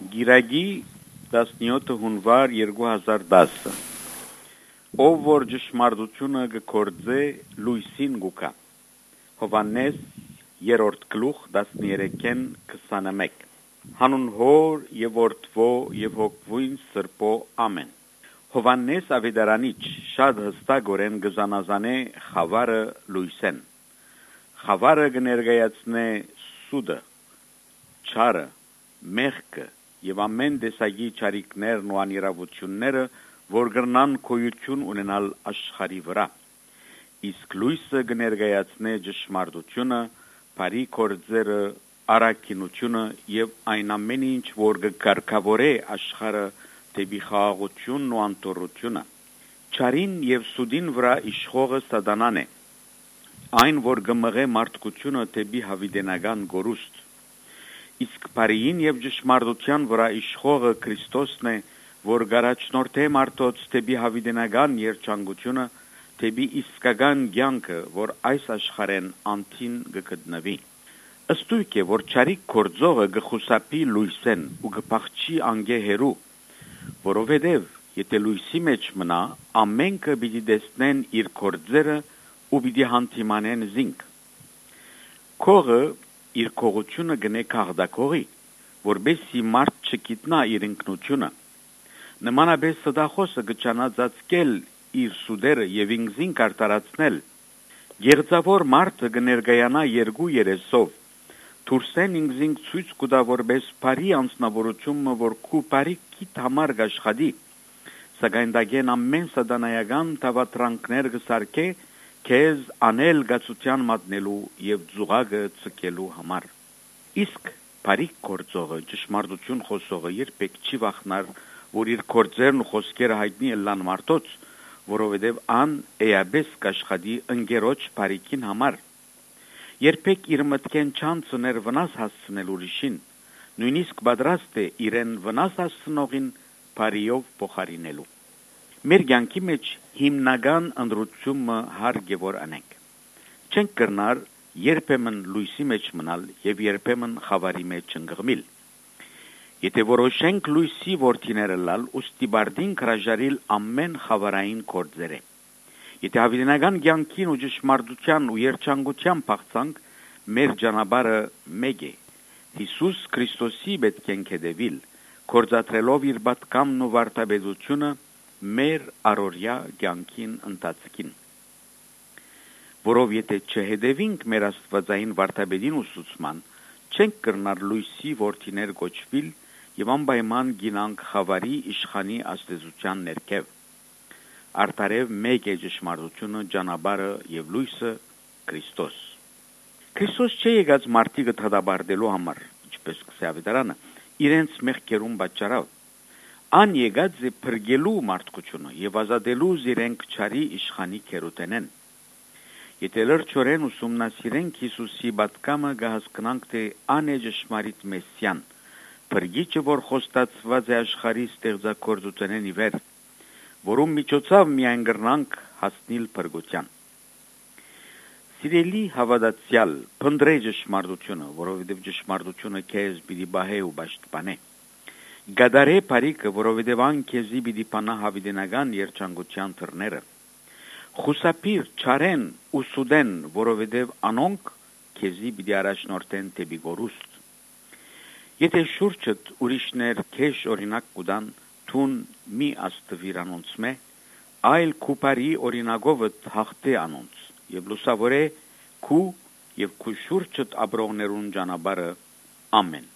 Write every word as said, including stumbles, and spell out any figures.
Գիրագի տասնյոթ հունվար երկու հազար դասը Ով որ ճշմարտությունը գործե լույսին գուկա Հովհաննես երրորդ գլուխ տասներեքին քսանմեկ Հանուն հոր եւ որդվո եւ հոգվույն սրբո ամեն Հովհաննես ավետարանիչ շատ հստակորեն գզանազանե խավարը լույսեն Խավարը կներկայացնե սուդը չարը մեղքը եւ ամեն տեսակի ճարիքներն ու անիրավությունները որ կրնան գոյություն ունենալ աշխարհի վրա իսկ լույսը կներկայացնե ճշմարտությունը բարի գործերը առաքինությունը եւ այն ամենը ինչ որ կկարգավորե աշխարհը դեպի խաղաղությունն ու անտորությունը ճարին եւ սուդին վրա իշխողը սատանան է այն որ կմղե մարդկությունը դեպի հավիտենական գորուստ Իսկ բարիին եւ ճշմարտության վրա իշխողը Քրիստոսն է, որ գարաչնորթե մարդոց դեպի հավիտենական երջանկությունը, դեպի իսկական կյանքը, որ այս աշխարհեն անտին կգտնվի։ Ըստույք է, որ ճարիք գործողը կխուսափի լույսեն ու կփախչի անգեհերու, որովհետեւ եթե լույսի մեջ մնա, ամենքը պիտի տեսնեն իր գործերը ու պիտի հանդիմանեն զինք։ Քողը իր կողությունը գնե քաղդակողի, որբեսի մարդ չգիտնա իր ինքնությունը։ Նմանապես սդախոսը գճանա ծածկել իր սուդերը եւ ինքզին կարտարացնել։ Գեղձավոր մարդը կներկայանա երկու երեսով, թուրսեն ինքզին ցույց կտա որպես բարի անձնավորությունը, որ քու բարի կիտ համար աշխատի, սակայն դագեն ամեն սատանայական դավատրանքներ կսարքե Քեզ անել գացության մատնելու եւ ծուղակը ցկելու համար իսկ բարի գործողը ճշմարտություն խոսողը երբեք չի վախնար որ իր գործերն ու խոսքերը հայտնի ելան մարդոց որովհետեւ ան էաբես կաշխատի ընկերոջ բարիկին համար երբեք իր մտքեն չանցներ վնաս հասցնել ուրիշին նույնիսկ պատրաստ է իրեն վնաս հասցնողին բարիով փոխարինելու Մեր կյանքի մեջ հիմնական ընդրությունը հարկ է որ անենք։ Չենք կրնար երբեմն լույսի մեջ մնալ եւ երբեմն խավարի մեջ ընկղմիլ։ Եթե որոշենք լույսի որդիները լալ, ուստի բարդին հրաժարիլ ամեն խավարային գործերը։ Եթե հավիտենական կյանքին ու ճշմարտության ու երջանկության փախցանք, մեր ճանապարհը մեկ է։ Հիսուս Քրիստոսի պետք է հետևիլ, կործատրելով իր պատգամն ու վարդապետությունը մեր առօրյա կյանքին ընթացքին որով եթե չհետևենք մեր աստվածային վարդապետին ուսուցման չենք կրնար լույսի որդիներ կոչվել եւ անպայման գինանք խավարի իշխանի աստեզության ներքև արդարև մեկ է ճշմարտությունը ճանապարհը եւ լույսը Քրիստոս Քրիստոս չի եկած մարդիկը թադաբարդելու համար ինչպես կսավետարանը իրենց մեղքերուն պատճառով Ան եկած է փրկելու մարդկությունը եւ ազատելու զիրենք չարի իշխանի քերուտենեն Եթե լրջորեն ուսումնասիրենք Հիսուսի պատգամը կհասկանանք թե ան է ճշմարիտ մեսիան փրկիչը որ խոստացված է աշխարհի ստեղծագործությունեն ի վեր որում միջոցով միայն կրնանք հասնել փրկության Սիրելի հավատացյալ փնտրե ճշմարտությունը որովհետեւ ճշմարտությունը քեզ պիտի բահե ու պաշտպանե Գադարե բարիկը, որովհետև ան քեզի պիտի պանա հավիտենական երջանկության թռները։ Խուսափիր չարեն ու սուդեն, որովհետև անոնք քեզի պիտի առաջնորդեն դեպի գորուստ։ Եթե շուրջդ ուրիշներ քեզ օրինակ կուտան, թուն մի աստվիր անոնց մե, այլ քու բարի օրինակով հաղթե անոնց, եւ լուսավորե քու եւ քու շուրջդ ապրողներուն ճանապարհը ամեն։